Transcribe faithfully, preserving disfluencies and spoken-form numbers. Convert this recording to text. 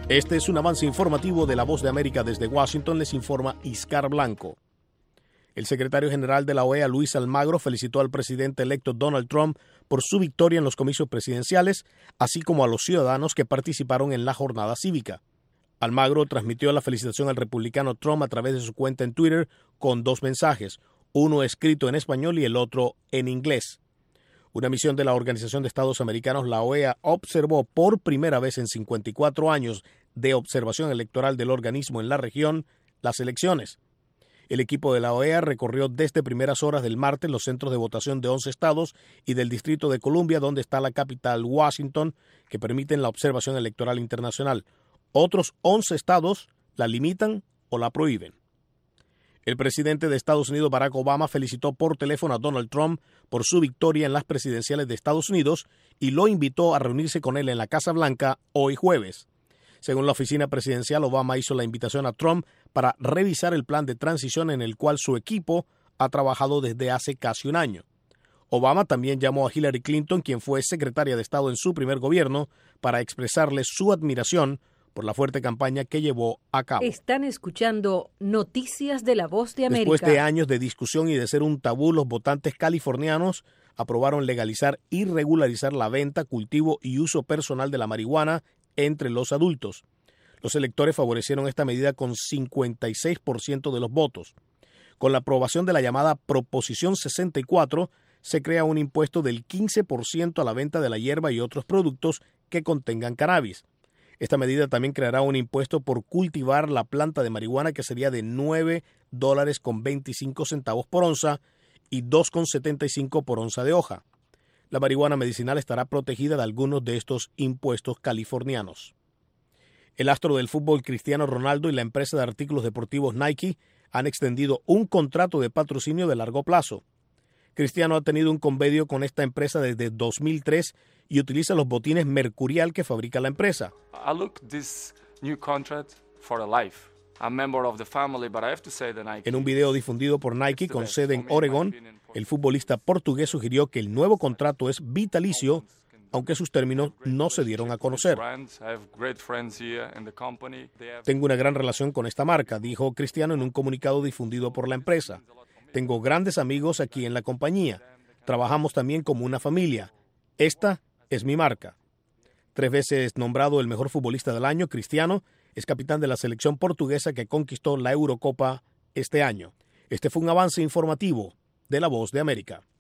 Este es un avance informativo de La Voz de América. Desde Washington les informa Iscar Blanco. El secretario general de la O E A, Luis Almagro, felicitó al presidente electo Donald Trump por su victoria en los comicios presidenciales, así como a los ciudadanos que participaron en la jornada cívica. Almagro transmitió la felicitación al republicano Trump a través de su cuenta en Twitter con dos mensajes, uno escrito en español y el otro en inglés. Una misión de la Organización de Estados Americanos, la O E A, observó por primera vez en cincuenta y cuatro años de observación electoral del organismo en la región las elecciones. El equipo de la O E A recorrió desde primeras horas del martes los centros de votación de once estados y del Distrito de Columbia, donde está la capital, Washington, que permiten la observación electoral internacional. Otros once estados la limitan o la prohíben. El presidente de Estados Unidos, Barack Obama, felicitó por teléfono a Donald Trump por su victoria en las presidenciales de Estados Unidos y lo invitó a reunirse con él en la Casa Blanca hoy jueves. Según la oficina presidencial, Obama hizo la invitación a Trump para revisar el plan de transición en el cual su equipo ha trabajado desde hace casi un año. Obama también llamó a Hillary Clinton, quien fue secretaria de Estado en su primer gobierno, para expresarle su admiración por la fuerte campaña que llevó a cabo. Están escuchando Noticias de La Voz de América. Después de años de discusión y de ser un tabú, los votantes californianos aprobaron legalizar y regularizar la venta, cultivo y uso personal de la marihuana entre los adultos. Los electores favorecieron esta medida con cincuenta y seis por ciento de los votos. Con la aprobación de la llamada Proposición sesenta y cuatro, se crea un impuesto del quince por ciento a la venta de la hierba y otros productos que contengan cannabis. Esta medida también creará un impuesto por cultivar la planta de marihuana que sería de nueve dólares con veinticinco centavos por onza y dos con setenta y cinco por onza de hoja. La marihuana medicinal estará protegida de algunos de estos impuestos californianos. El astro del fútbol Cristiano Ronaldo y la empresa de artículos deportivos Nike han extendido un contrato de patrocinio de largo plazo. Cristiano ha tenido un convenio con esta empresa desde dos mil tres y utiliza los botines Mercurial que fabrica la empresa. I look this new contract for a life. I'm member of the family, but I have to say that Nike. En un video difundido por Nike con sede en Oregón, el futbolista portugués sugirió que el nuevo contrato es vitalicio, aunque sus términos no se dieron a conocer. Tengo una gran relación con esta marca, dijo Cristiano en un comunicado difundido por la empresa. Tengo grandes amigos aquí en la compañía. Trabajamos también como una familia. Esta es mi marca. Tres veces nombrado el mejor futbolista del año, Cristiano es capitán de la selección portuguesa que conquistó la Eurocopa este año. Este fue un avance informativo de La Voz de América.